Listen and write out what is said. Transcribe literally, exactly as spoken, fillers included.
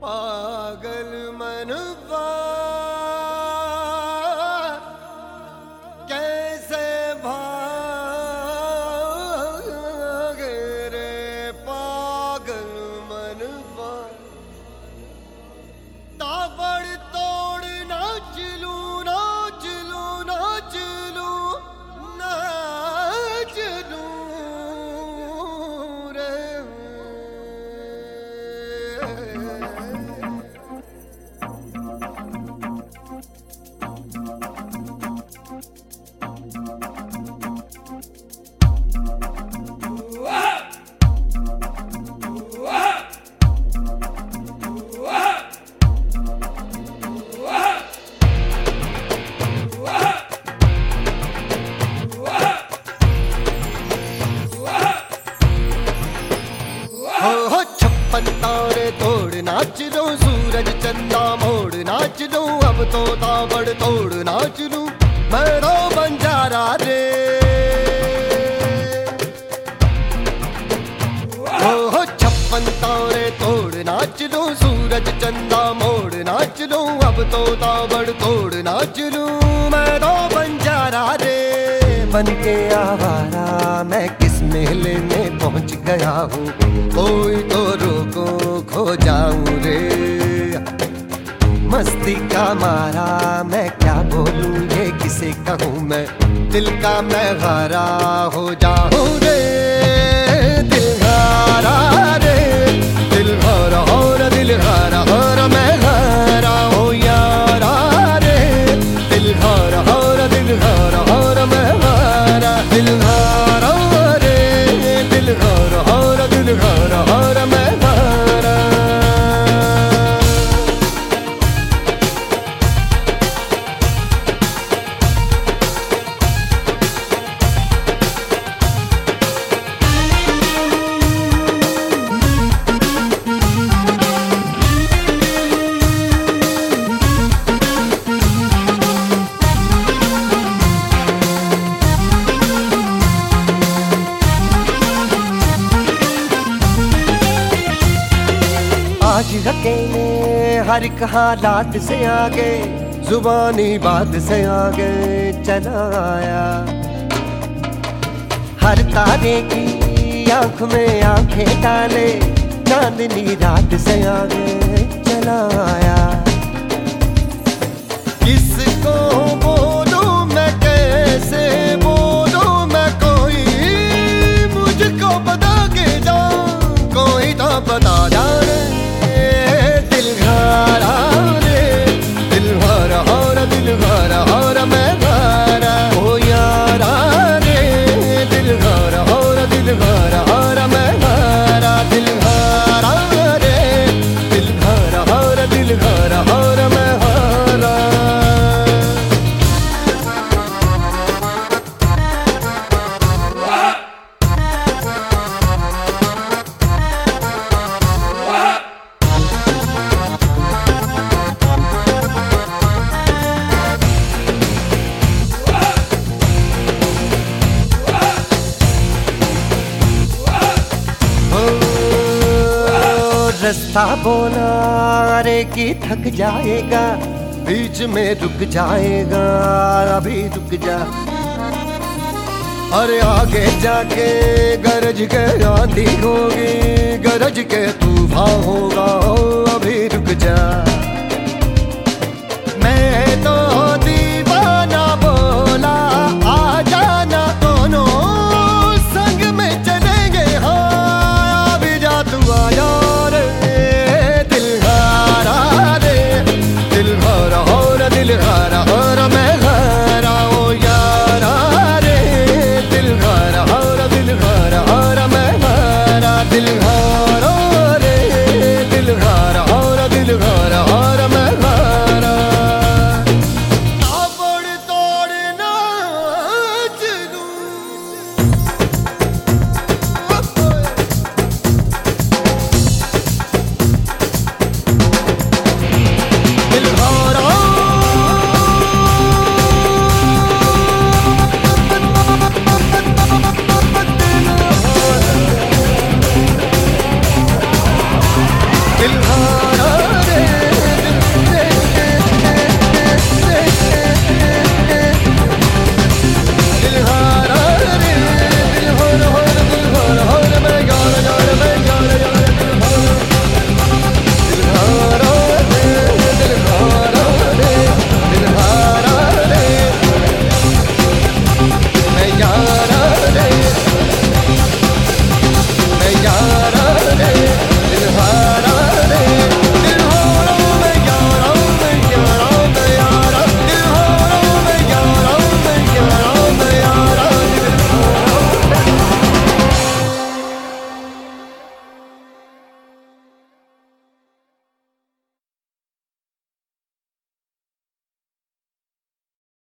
पागल मनवा कैसे भागे रे पागल मनवा। ताबड़ तोड़ नाच लूं नाच लूं नाच लूं नाच लूं रे। छप्पन तारे तोड़ नाच लो सूरज चंदा मोड़ नाच लो अब तो ताबड़ तोड़ नाच लू मैं तो बंजारा रे। ओ छप्पन तारे तोड़ नाच लो सूरज चंदा मोड़ नाच लो अब तो ताबड़ तोड़ नाच लू मैं तो बंजारा रे। बन के आवारा मैं किस मेले में पहुंच गया हूँ कोई तो रोको खो जाऊं रे। मस्ती का मारा मैं क्या बोलूं ये किसे कहूँ मैं दिल का मैं हारा हो जाऊं रे। दिल हारा रे दिल हारा और दिल हारा और मैं हारा हो यारा रे। दिल हारा और दिल हारा और मैं हारा दिल हारा रे दिल हारा और दिल हारा और मैं हारा। आज अकेले हर एक हालात से आगे जुबानी बात से आगे चला आया। हर तारे की आंख में आंखें डाले चांदनी रात से आगे चला आया। किसको बोलूं मैं कैसे बोलूं मैं कोई मुझको बता के जा कोई तो बता जाने। दिल हारा रे दिल हारा और दिल हारा और मैं हारा ओ यारा रे। दिल हारा और दिल हारा और मैं हारा दिल हारा रे दिल हारा और दिल हारा और मैं हारा। रास्ता बोला अरे कि थक जाएगा बीच में रुक जाएगा अभी रुक जा। अरे आगे जाके गरज के आंधी होगी गरज के तूफान होगी।